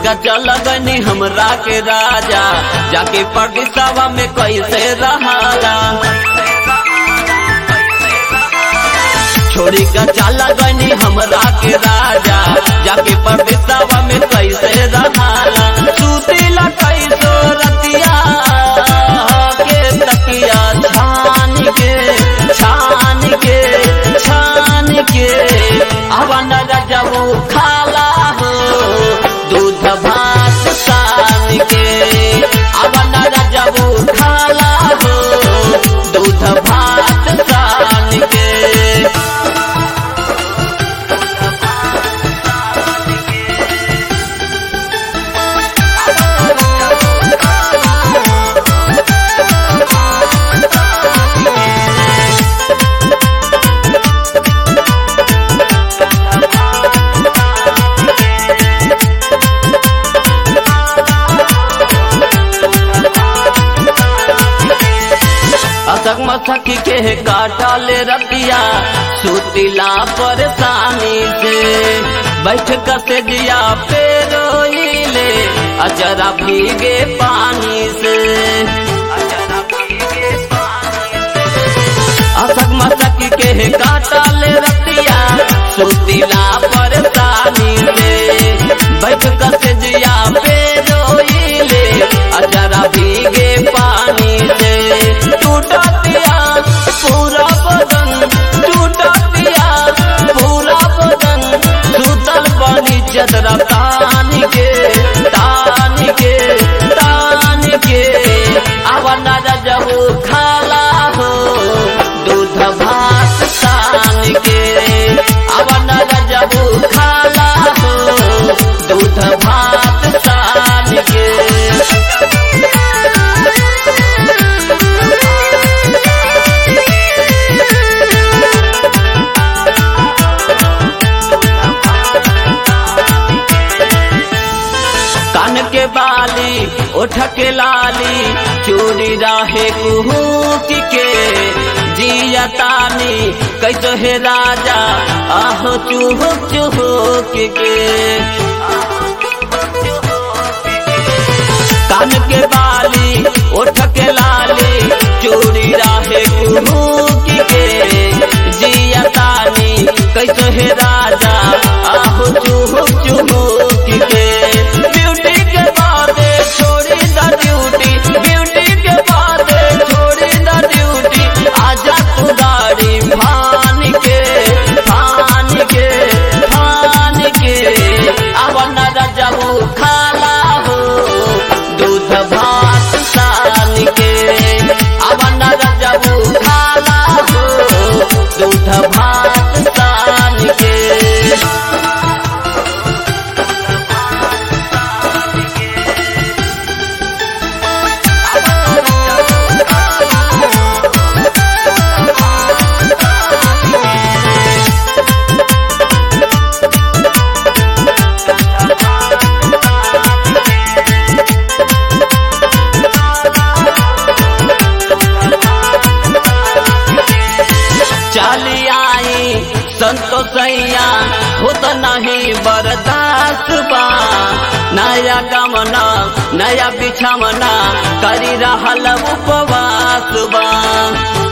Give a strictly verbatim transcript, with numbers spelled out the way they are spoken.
का चल गनी हमरा के राजा, जाके परदेसवा में कैसे रहाला। छोड़ी का चल गनी हमरा के राजा, जाके परदेसवा में कैसे रहाला। सुतीला कैसो रतिया के तकिया छान के छान के छान के अवन रजबू खाला हो दूध भात सान के। अवन रजबू खाला हो दूध भात सान के। असक मसकी के काटा ले रतिया सुतिला परेशानी से। बैठ कसे दिया पे रोइले अजरा भीगे पानी से। असक मसकी के काटा ले रतिया सुतिला परेशानी से। बैठ कसे दिया पे रोइले अजरा भीगे पानी से। टूटा दिया पूरा बदन, टूटा दिया पूरा बदन, सुतल पानी चदरा तान के तान के तान के। अवन रजबू खाला हो दूध भात सान के। अवन रजबू खाला हो दूध भात सान के। कान के बाली ओठ के लाली चूड़ी राहे कुहूक के। जिया तानी कैसो हे राजा आहो चुहुक चुहुक के। कान के बाली ओठ के लाली चूड़ी राहे कुहूक के। जिया तानी कैसो हे राजा आहो चुहुक चुहुक के। ब्यूटी के बादे छोड़ी द ड्यूटी, ब्यूटी के बादे छोड़ी द ड्यूटी। आजा तू गाड़ी भान के भान के भान के। अवन रजबू खाला हो दूध भात सान के। अवन रजबू खाला हो दूध भात सान के। चली आई संतोषैया होत नहीं बर्दाश्त बा। नया गमना नया बिछमना करी रहल उपवास बा।